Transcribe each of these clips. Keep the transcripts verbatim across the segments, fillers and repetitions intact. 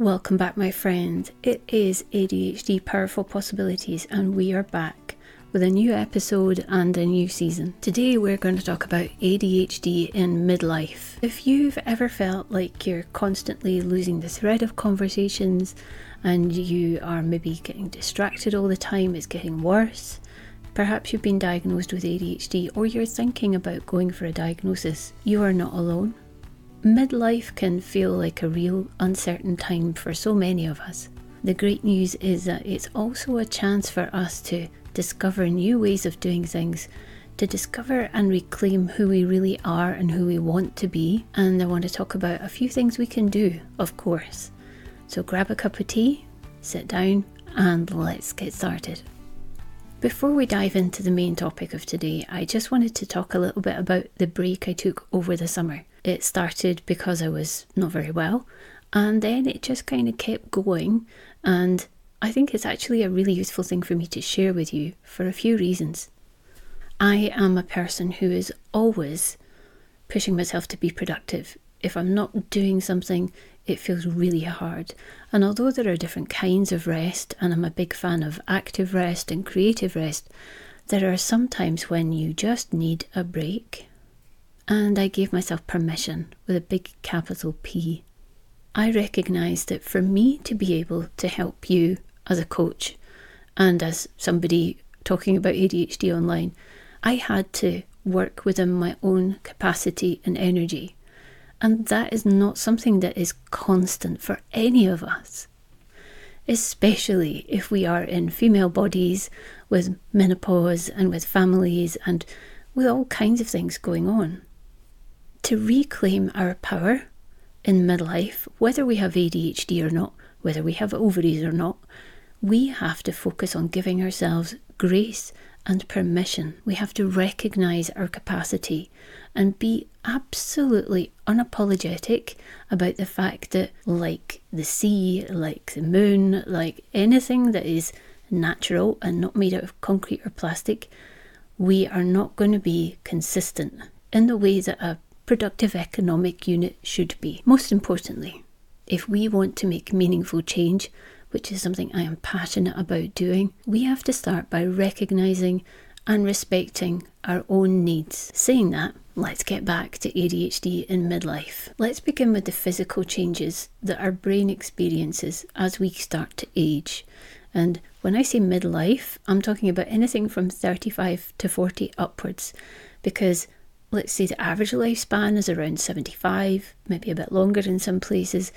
Welcome back, my friend. It is A D H D Powerful Possibilities, and we are back with a new episode and a new season. Today we're going to talk about A D H D in midlife. If you've ever felt like you're constantly losing the thread of conversations and you are maybe getting distracted all the time, it's getting worse, perhaps you've been diagnosed with A D H D or you're thinking about going for a diagnosis, you are not alone. Midlife can feel like a real uncertain time for so many of us. The great news is that it's also a chance for us to discover new ways of doing things, to discover and reclaim who we really are and who we want to be. And I want to talk about a few things we can do, of course. So grab a cup of tea, sit down, and let's get started. Before we dive into the main topic of today, I just wanted to talk a little bit about the break I took over the summer. It started because I was not very well, and then it just kind of kept going, and I think it's actually a really useful thing for me to share with you for a few reasons. I am a person who is always pushing myself to be productive. If I'm not doing something, it feels really hard. And although there are different kinds of rest, and I'm a big fan of active rest and creative rest, there are some times when you just need a break. And I gave myself permission with a big capital P. I recognised that for me to be able to help you as a coach and as somebody talking about A D H D online, I had to work within my own capacity and energy. And that is not something that is constant for any of us, especially if we are in female bodies with menopause and with families and with all kinds of things going on. To reclaim our power in midlife, whether we have A D H D or not, whether we have ovaries or not, we have to focus on giving ourselves grace and permission. We have to recognise our capacity and be absolutely unapologetic about the fact that, like the sea, like the moon, like anything that is natural and not made out of concrete or plastic, we are not going to be consistent in the way that a productive economic unit should be. Most importantly, if we want to make meaningful change, which is something I am passionate about doing, we have to start by recognising and respecting our own needs. Saying that, let's get back to A D H D in midlife. Let's begin with the physical changes that our brain experiences as we start to age. And when I say midlife, I'm talking about anything from thirty-five to forty upwards, because let's say the average lifespan is around seventy-five, maybe a bit longer in some places.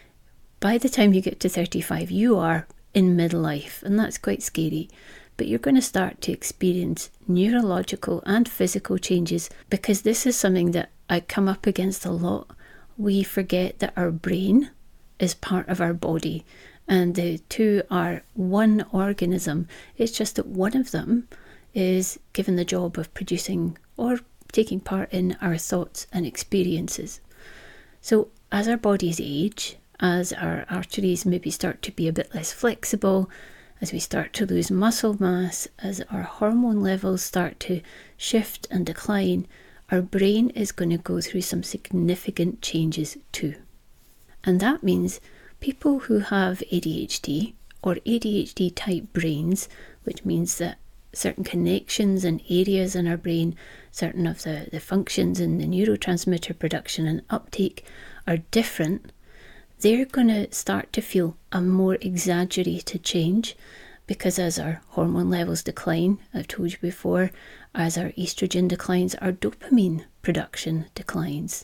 By the time you get to thirty-five, you are in midlife, and that's quite scary. But you're going to start to experience neurological and physical changes, because this is something that I come up against a lot. We forget that our brain is part of our body, and the two are one organism. It's just that one of them is given the job of producing or taking part in our thoughts and experiences. So as our bodies age, as our arteries maybe start to be a bit less flexible, as we start to lose muscle mass, as our hormone levels start to shift and decline, our brain is going to go through some significant changes too. And that means people who have A D H D or A D H D type brains, which means that certain connections and areas in our brain, certain of the, the functions in the neurotransmitter production and uptake are different, they're going to start to feel a more exaggerated change, because as our hormone levels decline, I've told you before, as our estrogen declines, our dopamine production declines.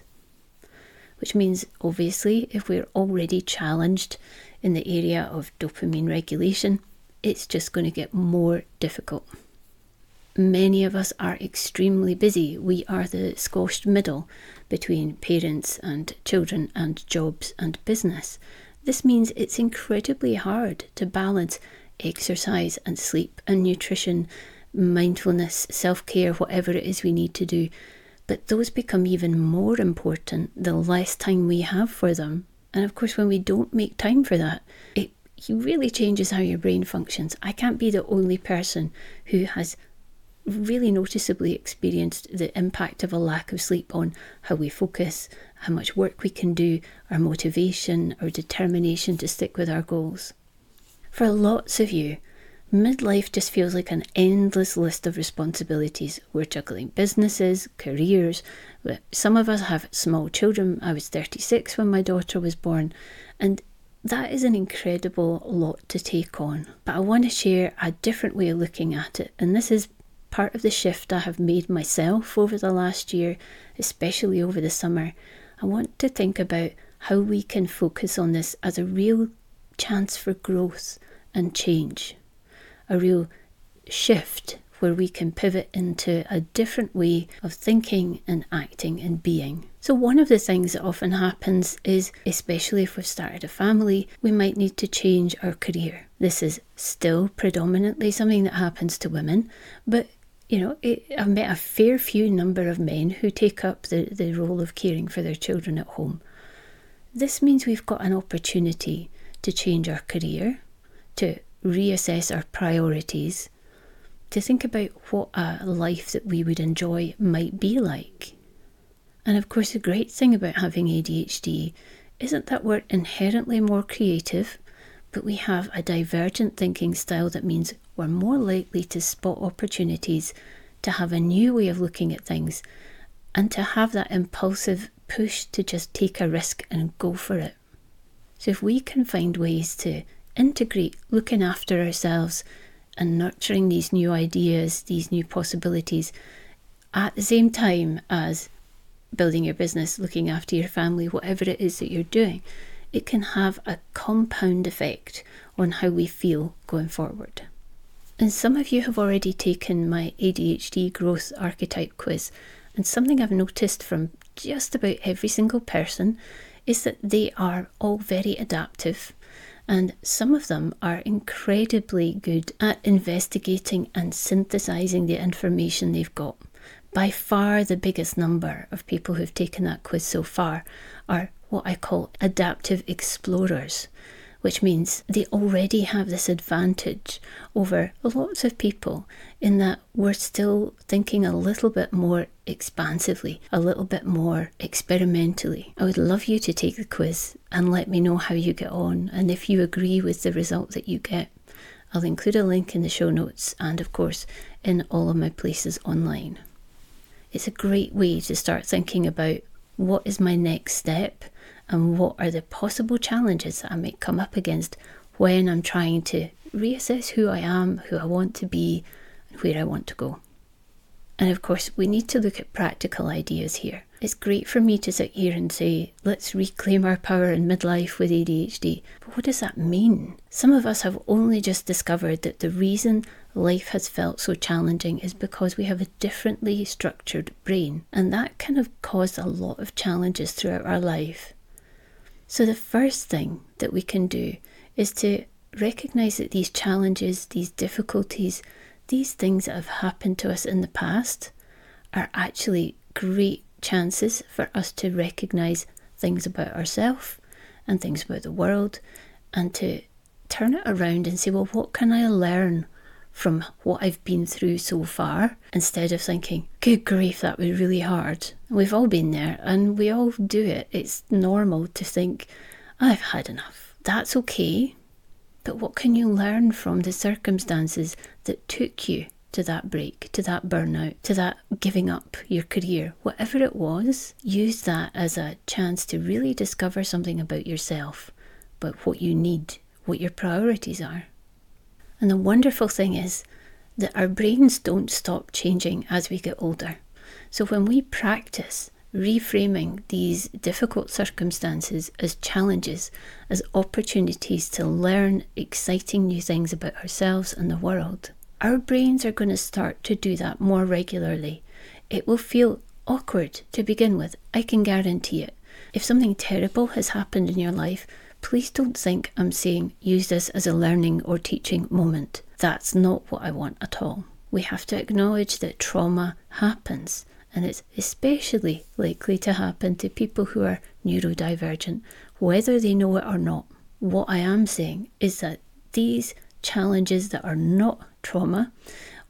Which means, obviously, if we're already challenged in the area of dopamine regulation, it's just going to get more difficult. Many of us are extremely busy. We are the squashed middle between parents and children and jobs and business. This means it's incredibly hard to balance exercise and sleep and nutrition, mindfulness, self-care, whatever it is we need to do. But those become even more important the less time we have for them. And of course, when we don't make time for that, it really changes how your brain functions. I can't be the only person who has really noticeably experienced the impact of a lack of sleep on how we focus, how much work we can do, our motivation, our determination to stick with our goals. For lots of you, midlife just feels like an endless list of responsibilities. We're juggling businesses, careers. Some of us have small children. I was thirty-six when my daughter was born, and that is an incredible lot to take on. But I want to share a different way of looking at it, and this is part of the shift I have made myself over the last year, especially over the summer. I want to think about how we can focus on this as a real chance for growth and change, a real shift where we can pivot into a different way of thinking and acting and being. So one of the things that often happens is, especially if we've started a family, we might need to change our career. This is still predominantly something that happens to women, but you know, it, I've met a fair few number of men who take up the, the role of caring for their children at home. This means we've got an opportunity to change our career, to reassess our priorities, to think about what a life that we would enjoy might be like. And of course, the great thing about having A D H D isn't that we're inherently more creative, but we have a divergent thinking style that means we're more likely to spot opportunities, to have a new way of looking at things, and to have that impulsive push to just take a risk and go for it. So if we can find ways to integrate looking after ourselves and nurturing these new ideas, these new possibilities, at the same time as building your business, looking after your family, whatever it is that you're doing, it can have a compound effect on how we feel going forward. And some of you have already taken my A D H D growth archetype quiz, and something I've noticed from just about every single person is that they are all very adaptive, and some of them are incredibly good at investigating and synthesizing the information they've got. By far the biggest number of people who've taken that quiz so far are what I call adaptive explorers, which means they already have this advantage over lots of people in that we're still thinking a little bit more expansively, a little bit more experimentally. I would love you to take the quiz and let me know how you get on, and if you agree with the result that you get. I'll include a link in the show notes and of course in all of my places online. It's a great way to start thinking about what is my next step and what are the possible challenges that I might come up against when I'm trying to reassess who I am, who I want to be, and where I want to go. And of course, we need to look at practical ideas here. It's great for me to sit here and say, let's reclaim our power in midlife with A D H D. But what does that mean? Some of us have only just discovered that the reason life has felt so challenging is because we have a differently structured brain. And that can have caused a lot of challenges throughout our life. So the first thing that we can do is to recognize that these challenges, these difficulties, these things that have happened to us in the past are actually great chances for us to recognize things about ourselves and things about the world, and to turn it around and say, well, what can I learn from what I've been through so far, instead of thinking, good grief, that was really hard. We've all been there and we all do it. It's normal to think, I've had enough. That's okay. But what can you learn from the circumstances that took you to that break, to that burnout, to that giving up your career? Whatever it was, use that as a chance to really discover something about yourself, about what you need, what your priorities are. And the wonderful thing is that our brains don't stop changing as we get older. So when we practice reframing these difficult circumstances as challenges, as opportunities to learn exciting new things about ourselves and the world, our brains are going to start to do that more regularly. It will feel awkward to begin with, I can guarantee it. If something terrible has happened in your life, please don't think I'm saying use this as a learning or teaching moment. That's not what I want at all. We have to acknowledge that trauma happens, and it's especially likely to happen to people who are neurodivergent, whether they know it or not. What I am saying is that these challenges that are not trauma,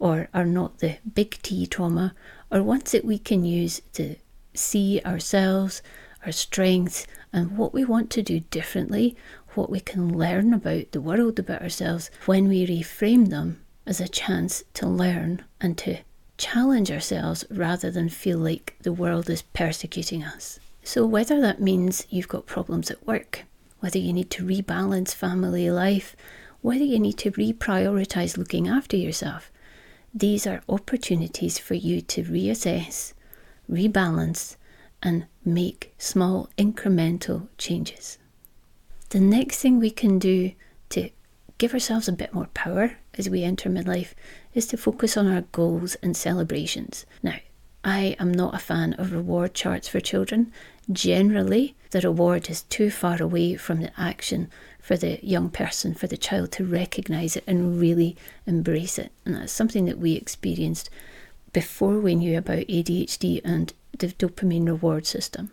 or are not the big T trauma, or ones that we can use to see ourselves, our strengths, and what we want to do differently, what we can learn about the world, about ourselves, when we reframe them as a chance to learn and to challenge ourselves rather than feel like the world is persecuting us. So whether that means you've got problems at work, whether you need to rebalance family life, whether you need to reprioritize looking after yourself, these are opportunities for you to reassess, rebalance, and make small incremental changes. The next thing we can do to give ourselves a bit more power as we enter midlife is to focus on our goals and celebrations. Now, I am not a fan of reward charts for children. Generally, the reward is too far away from the action for the young person, for the child to recognise it and really embrace it. And that's something that we experienced before we knew about A D H D and the dopamine reward system.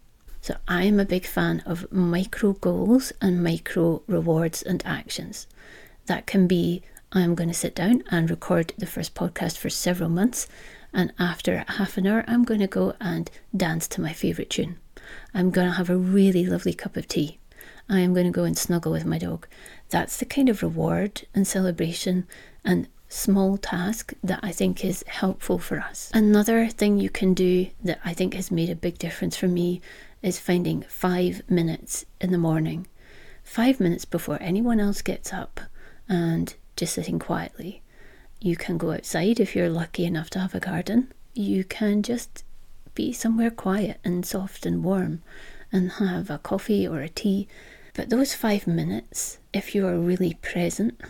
So I'm a big fan of micro goals and micro rewards and actions. That can be, I'm going to sit down and record the first podcast for several months, and after half an hour I'm going to go and dance to my favourite tune. I'm going to have a really lovely cup of tea. I am going to go and snuggle with my dog. That's the kind of reward and celebration and small task that I think is helpful for us. Another thing you can do that I think has made a big difference for me is finding five minutes in the morning, five minutes before anyone else gets up, and just sitting quietly. You can go outside if you're lucky enough to have a garden. You can just be somewhere quiet and soft and warm and have a coffee or a tea. But those five minutes, if you are really present,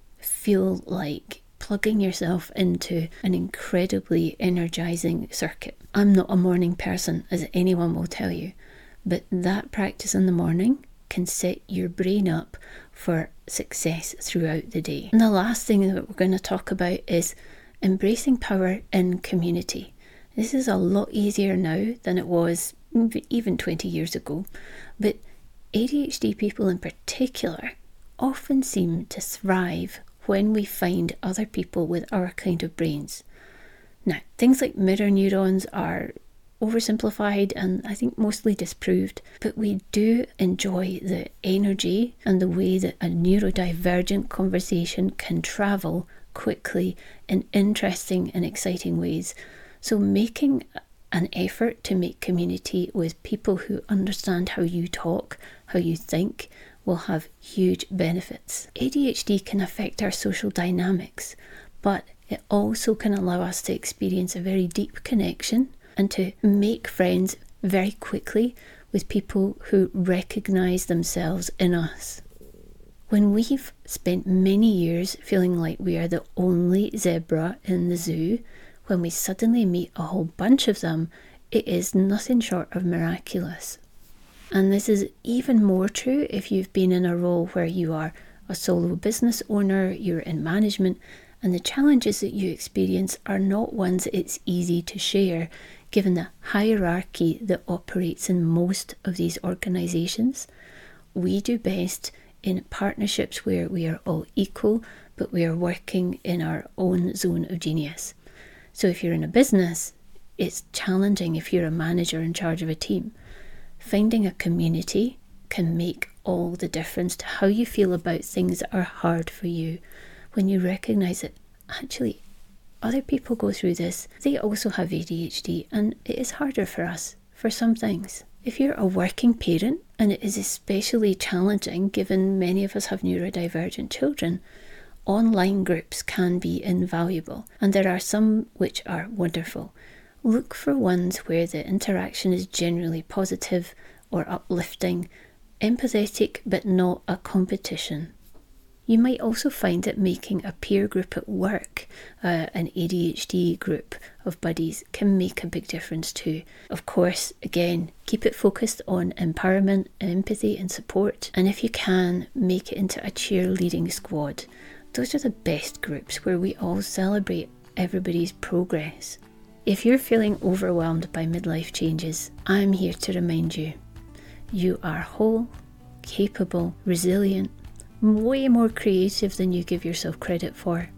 feel like plugging yourself into an incredibly energizing circuit. I'm not a morning person, as anyone will tell you, but that practice in the morning can set your brain up for success throughout the day. And the last thing that we're going to talk about is embracing power in community. This is a lot easier now than it was even twenty years ago, but A D H D people in particular often seem to thrive when we find other people with our kind of brains. Now, things like mirror neurons are oversimplified and I think mostly disproved, but we do enjoy the energy and the way that a neurodivergent conversation can travel quickly in interesting and exciting ways. So making an effort to make community with people who understand how you talk, how you think, will have huge benefits. A D H D can affect our social dynamics, but it also can allow us to experience a very deep connection and to make friends very quickly with people who recognise themselves in us. When we've spent many years feeling like we are the only zebra in the zoo, when we suddenly meet a whole bunch of them, it is nothing short of miraculous. And this is even more true if you've been in a role where you are a solo business owner, you're in management, and the challenges that you experience are not ones it's easy to share, given the hierarchy that operates in most of these organisations. We do best in partnerships where we are all equal, but we are working in our own zone of genius. So if you're in a business, it's challenging if you're a manager in charge of a team. Finding a community can make all the difference to how you feel about things that are hard for you. When you recognise that actually other people go through this, they also have A D H D, and it is harder for us for some things. If you're a working parent, and it is especially challenging given many of us have neurodivergent children, online groups can be invaluable, and there are some which are wonderful. Look for ones where the interaction is generally positive or uplifting, empathetic but not a competition. You might also find that making a peer group at work, uh, an A D H D group of buddies, can make a big difference too. Of course, again, keep it focused on empowerment, empathy and support. And if you can, make it into a cheerleading squad. Those are the best groups where we all celebrate everybody's progress. If you're feeling overwhelmed by midlife changes, I'm here to remind you, you are whole, capable, resilient, way more creative than you give yourself credit for.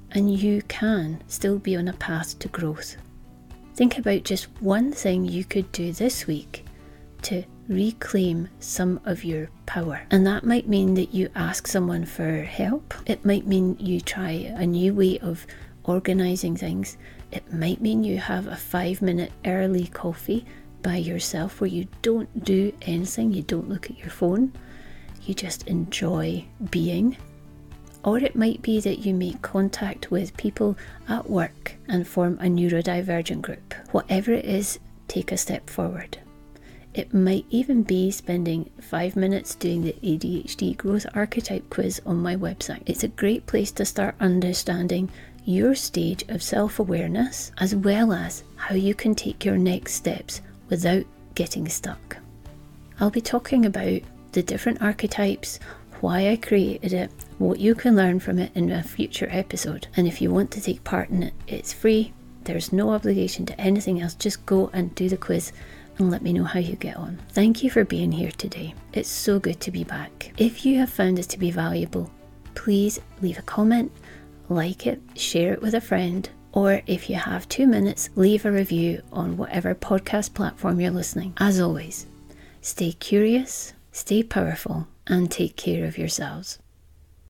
and you can still be on a path to growth. Think about just one thing you could do this week to reclaim some of your power. And that might mean that you ask someone for help. It might mean you try a new way of organising things. It might mean you have a five minute early coffee by yourself where you don't do anything, you don't look at your phone, you just enjoy being. Or it might be that you make contact with people at work and form a neurodivergent group. Whatever it is, take a step forward. It might even be spending five minutes doing the A D H D growth archetype quiz on my website. It's a great place to start understanding your stage of self-awareness, as well as how you can take your next steps without getting stuck. I'll be talking about the different archetypes, why I created it, what you can learn from it in a future episode. And if you want to take part in it, it's free. There's no obligation to anything else. Just go and do the quiz and let me know how you get on. Thank you for being here today. It's so good to be back. If you have found this to be valuable, please leave a comment, like it, share it with a friend, or if you have two minutes, leave a review on whatever podcast platform you're listening. As always, stay curious, stay powerful, and take care of yourselves.